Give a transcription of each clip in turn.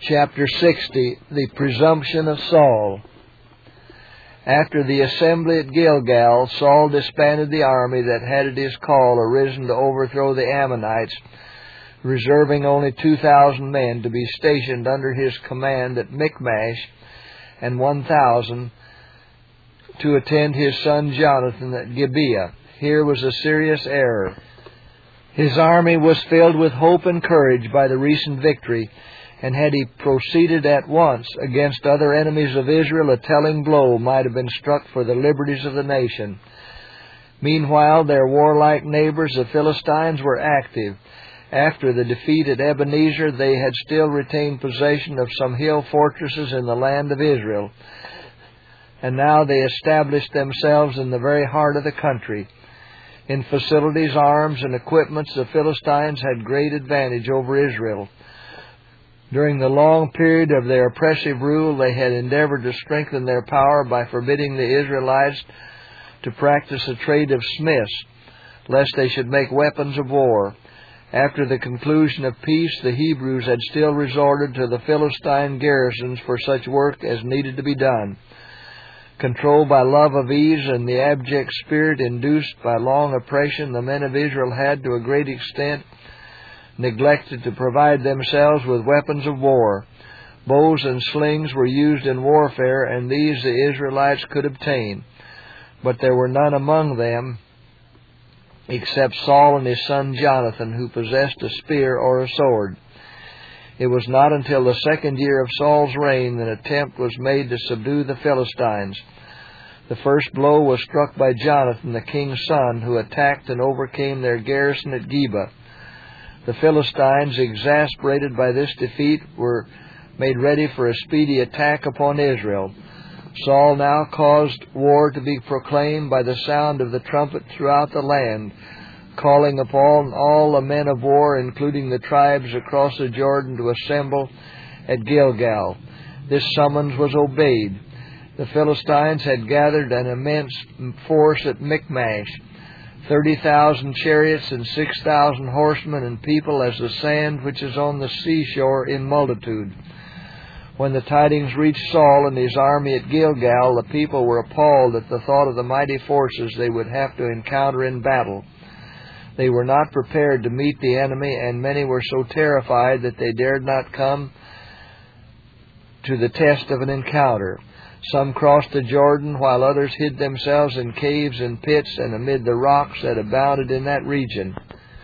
Chapter 60, The Presumption of Saul. After the assembly at Gilgal, Saul disbanded the army that had at his call arisen to overthrow the Ammonites, reserving only 2,000 men to be stationed under his command at Michmash, and 1,000 to attend his son Jonathan at Gibeah. Here was a serious error. His army was filled with hope and courage by the recent victory, and had he proceeded at once against other enemies of Israel, a telling blow might have been struck for the liberties of the nation. Meanwhile, their warlike neighbors, the Philistines, were active. After the defeat at Ebenezer, they had still retained possession of some hill fortresses in the land of Israel, and now they established themselves in the very heart of the country. In facilities, arms, and equipments, the Philistines had great advantage over Israel. During the long period of their oppressive rule, they had endeavored to strengthen their power by forbidding the Israelites to practice the trade of smiths, lest they should make weapons of war. After the conclusion of peace, the Hebrews had still resorted to the Philistine garrisons for such work as needed to be done. Controlled by love of ease and the abject spirit induced by long oppression, the men of Israel had, to a great extent, neglected to provide themselves with weapons of war. Bows and slings were used in warfare, and these the Israelites could obtain. But there were none among them except Saul and his son Jonathan, who possessed a spear or a sword. It was not until the second year of Saul's reign that an attempt was made to subdue the Philistines. The first blow was struck by Jonathan, the king's son, who attacked and overcame their garrison at Geba. The Philistines, exasperated by this defeat, were made ready for a speedy attack upon Israel. Saul now caused war to be proclaimed by the sound of the trumpet throughout the land, calling upon all the men of war, including the tribes across the Jordan, to assemble at Gilgal. This summons was obeyed. The Philistines had gathered an immense force at Michmash, 30,000 chariots and 6,000 horsemen, and people as the sand which is on the seashore in multitude. When the tidings reached Saul and his army at Gilgal, the people were appalled at the thought of the mighty forces they would have to encounter in battle. They were not prepared to meet the enemy, and many were so terrified that they dared not come to the test of an encounter. Some crossed the Jordan, while others hid themselves in caves and pits and amid the rocks that abounded in that region.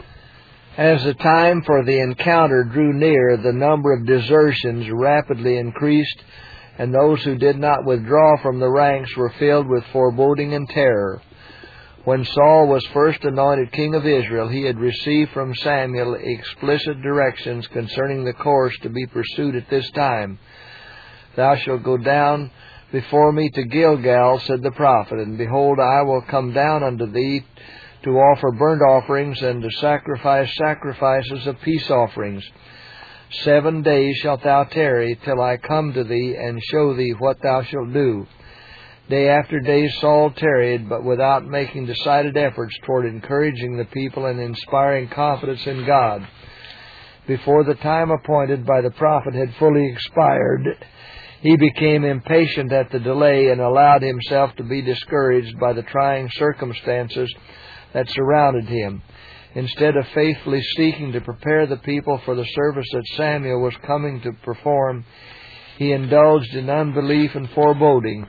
As the time for the encounter drew near, the number of desertions rapidly increased, and those who did not withdraw from the ranks were filled with foreboding and terror. When Saul was first anointed king of Israel, he had received from Samuel explicit directions concerning the course to be pursued at this time. "Thou shalt go down before me to Gilgal," said the prophet, "and behold, I will come down unto thee to offer burnt offerings and to sacrifice sacrifices of peace offerings. 7 days shalt thou tarry till I come to thee and show thee what thou shalt do." Day after day Saul tarried, but without making decided efforts toward encouraging the people and inspiring confidence in God. Before the time appointed by the prophet had fully expired, he became impatient at the delay and allowed himself to be discouraged by the trying circumstances that surrounded him. Instead of faithfully seeking to prepare the people for the service that Samuel was coming to perform, he indulged in unbelief and foreboding.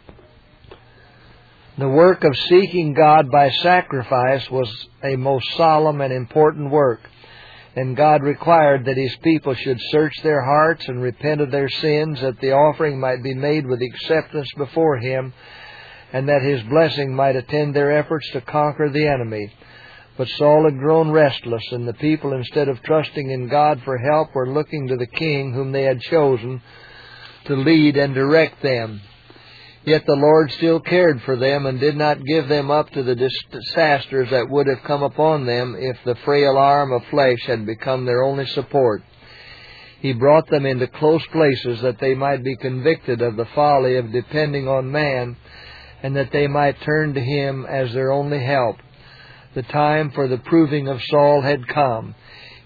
The work of seeking God by sacrifice was a most solemn and important work, and God required that His people should search their hearts and repent of their sins, that the offering might be made with acceptance before Him, and that His blessing might attend their efforts to conquer the enemy. But Saul had grown restless, and the people, instead of trusting in God for help, were looking to the king whom they had chosen to lead and direct them. Yet the Lord still cared for them and did not give them up to the disasters that would have come upon them if the frail arm of flesh had become their only support. He brought them into close places that they might be convicted of the folly of depending on man, and that they might turn to Him as their only help. The time for the proving of Saul had come.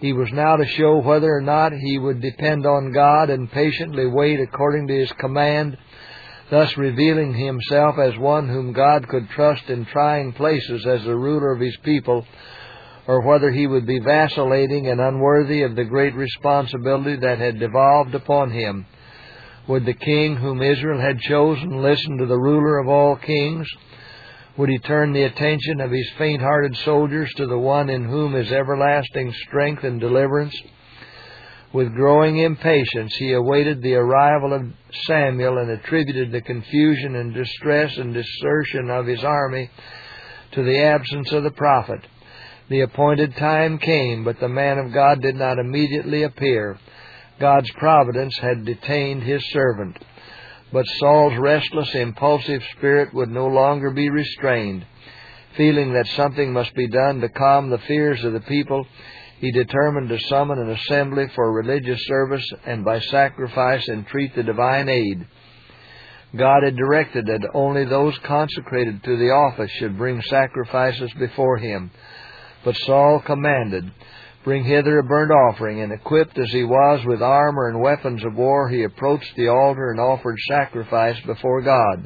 He was now to show whether or not he would depend on God and patiently wait according to His command, thus revealing himself as one whom God could trust in trying places as the ruler of His people, or whether he would be vacillating and unworthy of the great responsibility that had devolved upon him. Would the king whom Israel had chosen listen to the ruler of all kings? Would he turn the attention of his faint-hearted soldiers to the one in whom is everlasting strength and deliverance? With growing impatience he awaited the arrival of Samuel and attributed the confusion and distress and desertion of his army to the absence of the prophet. The appointed time came, but the man of God did not immediately appear. God's providence had detained His servant. But Saul's restless, impulsive spirit would no longer be restrained. Feeling that something must be done to calm the fears of the people, he determined to summon an assembly for religious service and by sacrifice entreat the divine aid. God had directed that only those consecrated to the office should bring sacrifices before Him. But Saul commanded, "Bring hither a burnt offering," and equipped as he was with armor and weapons of war, he approached the altar and offered sacrifice before God.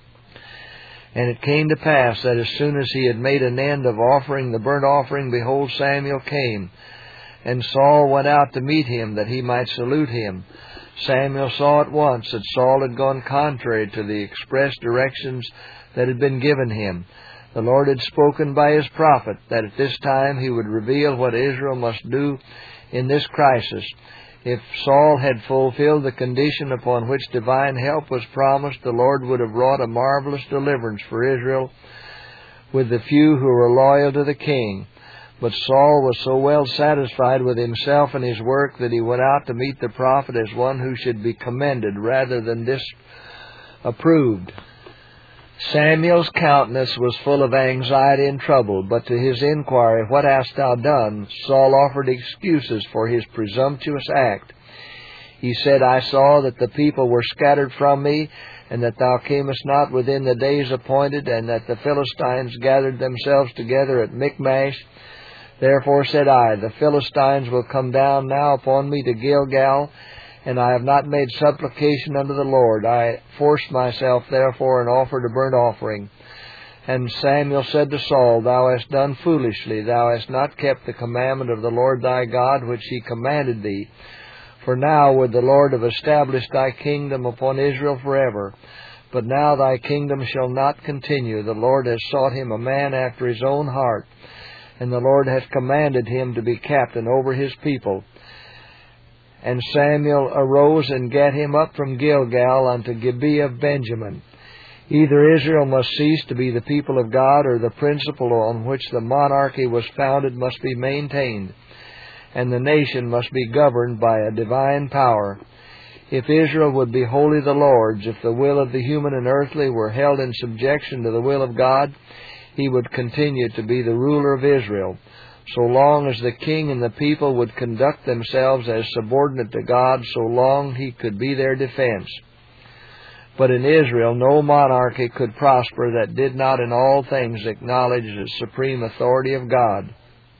And it came to pass that as soon as he had made an end of offering the burnt offering, behold, Samuel came. And Saul went out to meet him, that he might salute him. Samuel saw at once that Saul had gone contrary to the express directions that had been given him. The Lord had spoken by His prophet that at this time He would reveal what Israel must do in this crisis. If Saul had fulfilled the condition upon which divine help was promised, the Lord would have wrought a marvelous deliverance for Israel with the few who were loyal to the king. But Saul was so well satisfied with himself and his work that he went out to meet the prophet as one who should be commended rather than disapproved. Samuel's countenance was full of anxiety and trouble, but to his inquiry, "What hast thou done?" Saul offered excuses for his presumptuous act. He said, "I saw that the people were scattered from me, and that thou camest not within the days appointed, and that the Philistines gathered themselves together at Michmash. Therefore said I, the Philistines will come down now upon me to Gilgal, and I have not made supplication unto the Lord. I forced myself, therefore, and offered a burnt offering." And Samuel said to Saul, "Thou hast done foolishly. Thou hast not kept the commandment of the Lord thy God, which He commanded thee. For now would the Lord have established thy kingdom upon Israel forever. But now thy kingdom shall not continue. The Lord has sought him a man after His own heart, and the Lord hath commanded him to be captain over His people." And Samuel arose and gat him up from Gilgal unto Gibeah of Benjamin. Either Israel must cease to be the people of God, or the principle on which the monarchy was founded must be maintained, and the nation must be governed by a divine power. If Israel would be wholly the Lord's, if the will of the human and earthly were held in subjection to the will of God, He would continue to be the ruler of Israel, so long as the king and the people would conduct themselves as subordinate to God, so long He could be their defense. But in Israel no monarchy could prosper that did not in all things acknowledge the supreme authority of God.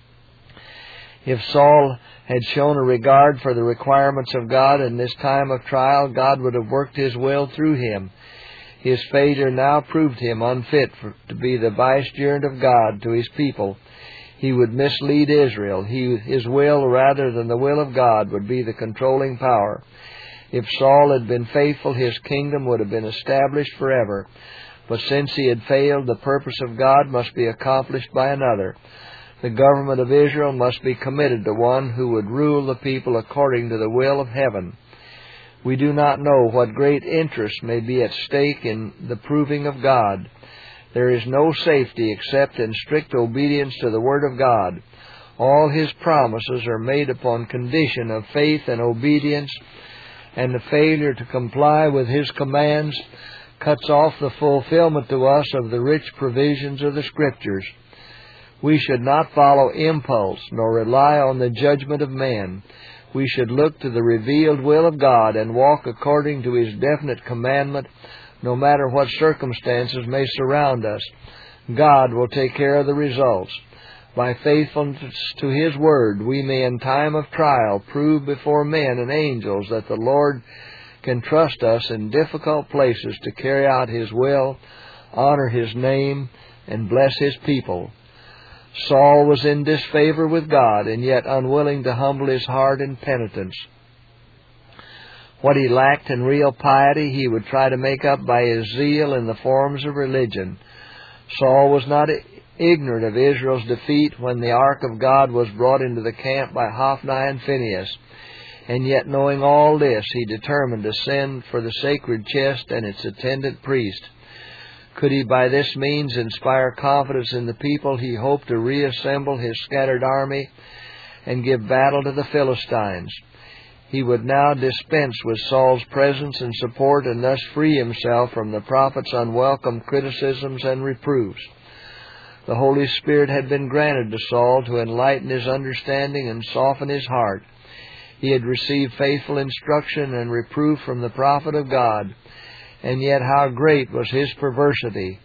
If Saul had shown a regard for the requirements of God in this time of trial, God would have worked His will through him. His failure now proved him unfit to be the vicegerent of God to His people. He would mislead Israel. His will, rather than the will of God, would be the controlling power. If Saul had been faithful, his kingdom would have been established forever. But since he had failed, the purpose of God must be accomplished by another. The government of Israel must be committed to one who would rule the people according to the will of heaven. We do not know what great interest may be at stake in the proving of God. There is no safety except in strict obedience to the Word of God. All His promises are made upon condition of faith and obedience, and the failure to comply with His commands cuts off the fulfillment to us of the rich provisions of the Scriptures. We should not follow impulse, nor rely on the judgment of men. We should look to the revealed will of God and walk according to His definite commandment, no matter what circumstances may surround us. God will take care of the results. by faithfulness to His Word, we may in time of trial prove before men and angels that the Lord can trust us in difficult places to carry out His will, honor His name, and bless His people. Saul was in disfavor with God, and yet unwilling to humble his heart in penitence. What he lacked in real piety, he would try to make up by his zeal in the forms of religion. Saul was not ignorant of Israel's defeat when the ark of God was brought into the camp by Hophni and Phinehas, and yet knowing all this, he determined to send for the sacred chest and its attendant priest. Could he by this means inspire confidence in the people, he hoped to reassemble his scattered army and give battle to the Philistines. He would now dispense with Saul's presence and support and thus free himself from the prophet's unwelcome criticisms and reproofs. The Holy Spirit had been granted to Saul to enlighten his understanding and soften his heart. He had received faithful instruction and reproof from the prophet of God, and yet how great was his perversity.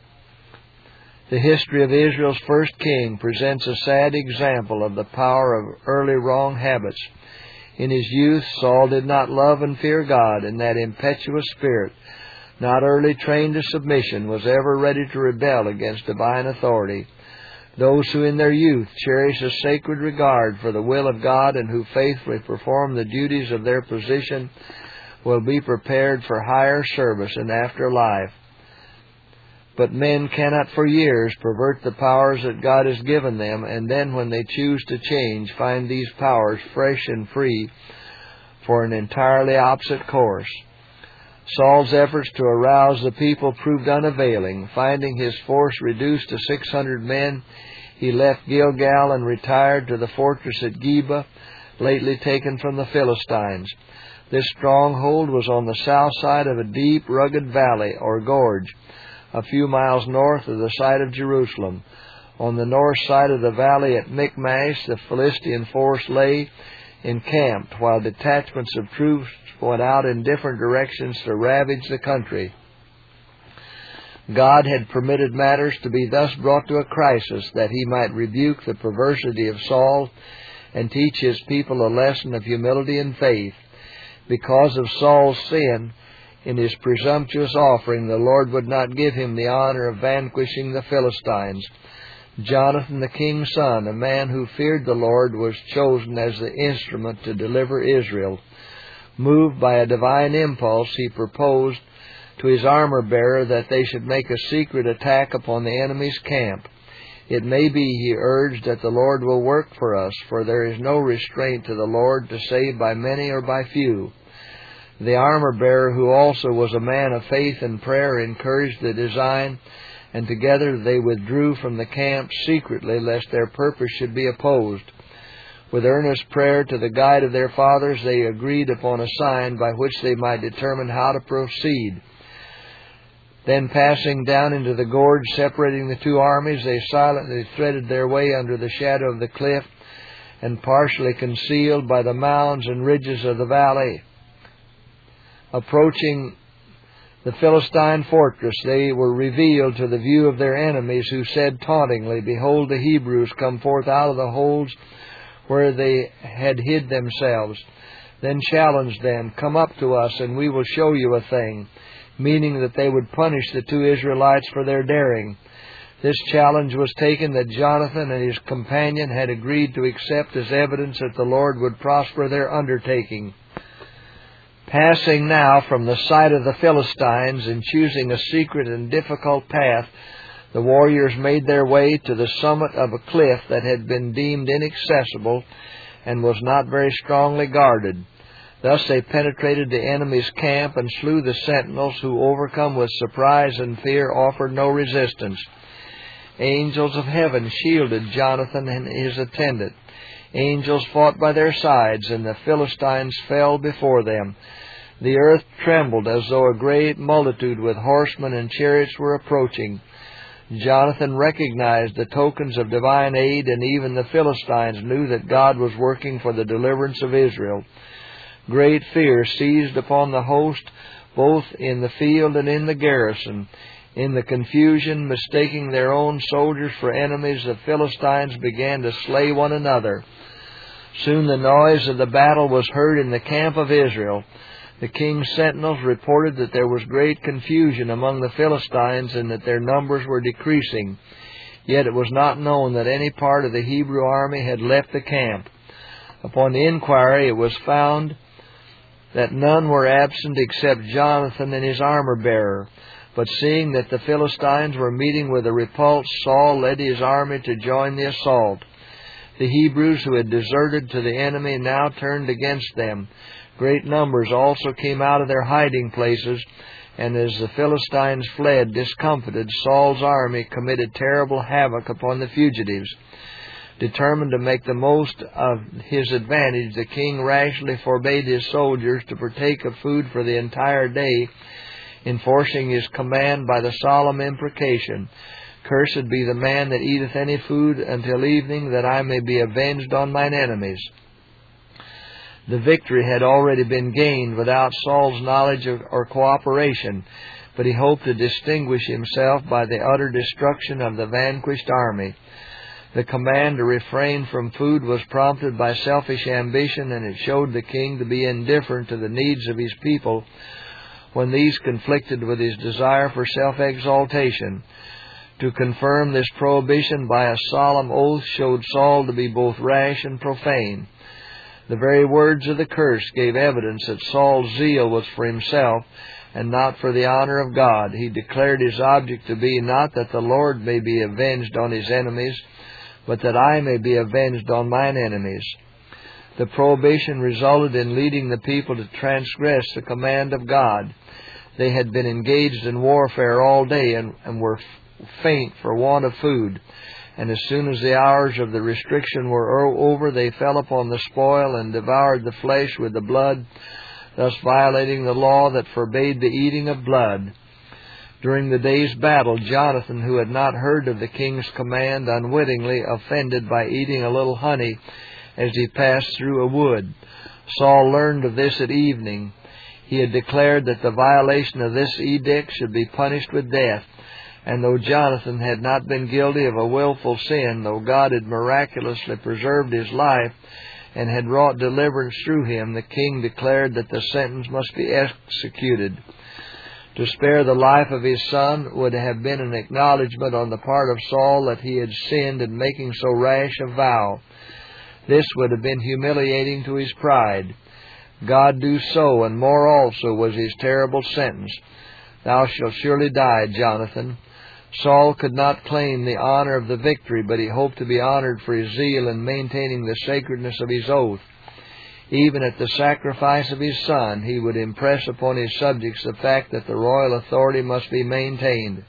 The history of Israel's first king presents a sad example of the power of early wrong habits. In his youth, Saul did not love and fear God, and that impetuous spirit, not early trained to submission, was ever ready to rebel against divine authority. Those who in their youth cherish a sacred regard for the will of God and who faithfully perform the duties of their position will be prepared for higher service in after life. But men cannot for years pervert the powers that God has given them, and then when they choose to change, find these powers fresh and free for an entirely opposite course. Saul's efforts to arouse the people proved unavailing. Finding his force reduced to 600 men, he left Gilgal and retired to the fortress at Geba, lately taken from the Philistines. This stronghold was on the south side of a deep, rugged valley, or gorge, a few miles north of the site of Jerusalem. On the north side of the valley at Michmash, the Philistine force lay encamped, while detachments of troops went out in different directions to ravage the country. God had permitted matters to be thus brought to a crisis that He might rebuke the perversity of Saul and teach His people a lesson of humility and faith. Because of Saul's sin, in his presumptuous offering, the Lord would not give him the honor of vanquishing the Philistines. Jonathan, the king's son, a man who feared the Lord, was chosen as the instrument to deliver Israel. Moved by a divine impulse, he proposed to his armor-bearer that they should make a secret attack upon the enemy's camp. It may be, he urged, that the Lord will work for us, for there is no restraint to the Lord to save by many or by few. The armor-bearer, who also was a man of faith and prayer, encouraged the design, and together they withdrew from the camp secretly, lest their purpose should be opposed. With earnest prayer to the guide of their fathers, they agreed upon a sign by which they might determine how to proceed. Then, passing down into the gorge separating the two armies, they silently threaded their way under the shadow of the cliff, and partially concealed by the mounds and ridges of the valley. Approaching the Philistine fortress, they were revealed to the view of their enemies, who said tauntingly, "Behold, the Hebrews come forth out of the holes where they had hid themselves." Then challenged them, "Come up to us, and we will show you a thing," meaning that they would punish the two Israelites for their daring. This challenge was taken that Jonathan and his companion had agreed to accept as evidence that the Lord would prosper their undertaking. Passing now from the sight of the Philistines and choosing a secret and difficult path, the warriors made their way to the summit of a cliff that had been deemed inaccessible and was not very strongly guarded. Thus they penetrated the enemy's camp and slew the sentinels, who, overcome with surprise and fear, offered no resistance. Angels of heaven shielded Jonathan and his attendant. Angels fought by their sides, and the Philistines fell before them. The earth trembled as though a great multitude with horsemen and chariots were approaching. Jonathan recognized the tokens of divine aid, and even the Philistines knew that God was working for the deliverance of Israel. Great fear seized upon the host, both in the field and in the garrison. In the confusion, mistaking their own soldiers for enemies, the Philistines began to slay one another. Soon the noise of the battle was heard in the camp of Israel. The king's sentinels reported that there was great confusion among the Philistines and that their numbers were decreasing. Yet it was not known that any part of the Hebrew army had left the camp. Upon inquiry, it was found that none were absent except Jonathan and his armor-bearer. But seeing that the Philistines were meeting with a repulse, Saul led his army to join the assault. The Hebrews who had deserted to the enemy now turned against them. Great numbers also came out of their hiding places, and as the Philistines fled discomfited, Saul's army committed terrible havoc upon the fugitives. Determined to make the most of his advantage, the king rashly forbade his soldiers to partake of food for the entire day, enforcing his command by the solemn imprecation, "Cursed be the man that eateth any food until evening, that I may be avenged on mine enemies." The victory had already been gained without Saul's knowledge or cooperation, but he hoped to distinguish himself by the utter destruction of the vanquished army. The command to refrain from food was prompted by selfish ambition, and it showed the king to be indifferent to the needs of his people when these conflicted with his desire for self-exaltation. To confirm this prohibition by a solemn oath showed Saul to be both rash and profane. The very words of the curse gave evidence that Saul's zeal was for himself and not for the honor of God. He declared his object to be not that the Lord may be avenged on his enemies, but that I may be avenged on mine enemies. The prohibition resulted in leading the people to transgress the command of God. They had been engaged in warfare all day and were faint for want of food. And as soon as the hours of the restriction were over, they fell upon the spoil and devoured the flesh with the blood, thus violating the law that forbade the eating of blood. During the day's battle, Jonathan, who had not heard of the king's command, unwittingly offended by eating a little honey as he passed through a wood. Saul learned of this at evening. He had declared that the violation of this edict should be punished with death. And though Jonathan had not been guilty of a willful sin, though God had miraculously preserved his life and had wrought deliverance through him, the king declared that the sentence must be executed. To spare the life of his son would have been an acknowledgment on the part of Saul that he had sinned in making so rash a vow. This would have been humiliating to his pride. God do so, and more also, was his terrible sentence. "Thou shalt surely die, Jonathan." Saul could not claim the honor of the victory, but he hoped to be honored for his zeal in maintaining the sacredness of his oath. Even at the sacrifice of his son, he would impress upon his subjects the fact that the royal authority must be maintained.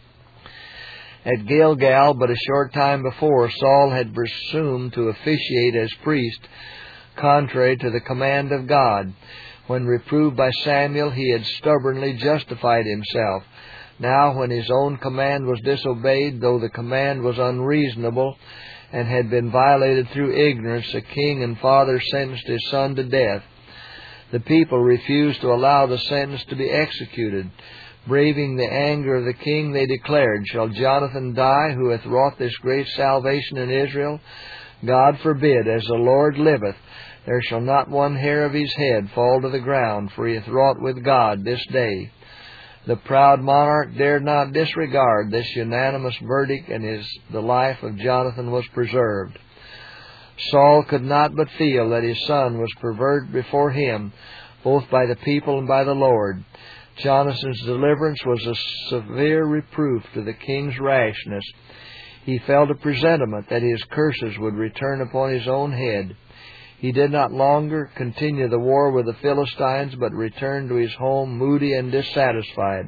At Gilgal, but a short time before, Saul had presumed to officiate as priest, contrary to the command of God. When reproved by Samuel, he had stubbornly justified himself. Now, when his own command was disobeyed, though the command was unreasonable and had been violated through ignorance, the king and father sentenced his son to death. The people refused to allow the sentence to be executed. Braving the anger of the king, they declared, "Shall Jonathan die, who hath wrought this great salvation in Israel? God forbid, as the Lord liveth, there shall not one hair of his head fall to the ground, for he hath wrought with God this day." The proud monarch dared not disregard this unanimous verdict, and the life of Jonathan was preserved. Saul could not but feel that his son was perverted before him, both by the people and by the Lord. Jonathan's deliverance was a severe reproof to the king's rashness. He felt a presentiment that his curses would return upon his own head. He did not longer continue the war with the Philistines, but returned to his home moody and dissatisfied.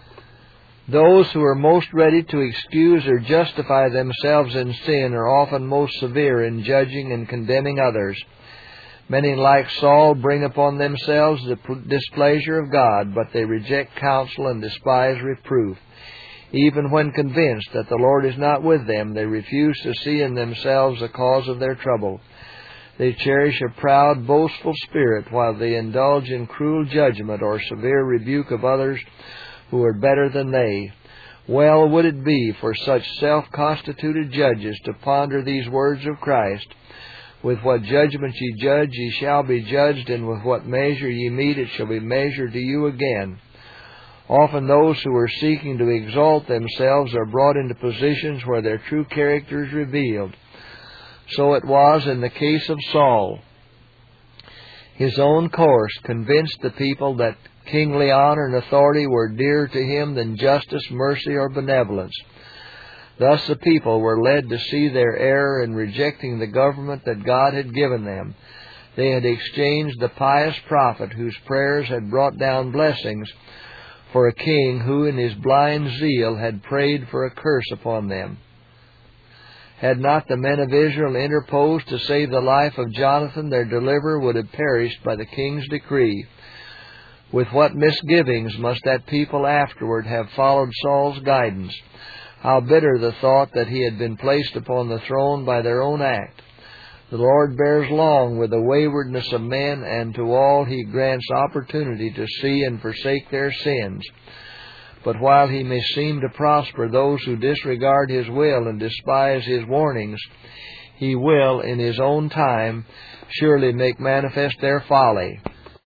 Those who are most ready to excuse or justify themselves in sin are often most severe in judging and condemning others. Many, like Saul, bring upon themselves the displeasure of God, but they reject counsel and despise reproof. Even when convinced that the Lord is not with them, they refuse to see in themselves the cause of their trouble. They cherish a proud, boastful spirit while they indulge in cruel judgment or severe rebuke of others who are better than they. Well would it be for such self-constituted judges to ponder these words of Christ, "With what judgment ye judge, ye shall be judged, and with what measure ye mete, it shall be measured to you again." Often those who are seeking to exalt themselves are brought into positions where their true character is revealed. So it was in the case of Saul. His own course convinced the people that kingly honor and authority were dearer to him than justice, mercy, or benevolence. Thus the people were led to see their error in rejecting the government that God had given them. They had exchanged the pious prophet whose prayers had brought down blessings for a king who in his blind zeal had prayed for a curse upon them. Had not the men of Israel interposed to save the life of Jonathan, their deliverer would have perished by the king's decree. With what misgivings must that people afterward have followed Saul's guidance! How bitter the thought that he had been placed upon the throne by their own act! The Lord bears long with the waywardness of men, and to all He grants opportunity to see and forsake their sins. But while He may seem to prosper those who disregard His will and despise His warnings, He will, in His own time, surely make manifest their folly.